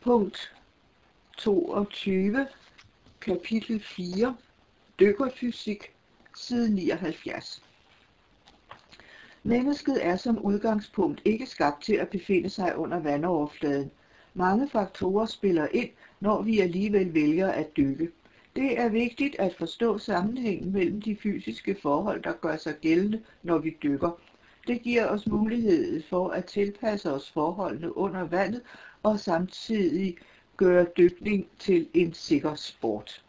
Punkt 22, kapitel 4, dykkerfysik, side 79. Mennesket er som udgangspunkt ikke skabt til at befinde sig under vandoverfladen. Mange faktorer spiller ind, når vi alligevel vælger at dykke. Det er vigtigt at forstå sammenhængen mellem de fysiske forhold, der gør sig gældende, når vi dykker. Det giver os mulighed for at tilpasse os forholdene under vandet og samtidig gøre dykning til en sikker sport.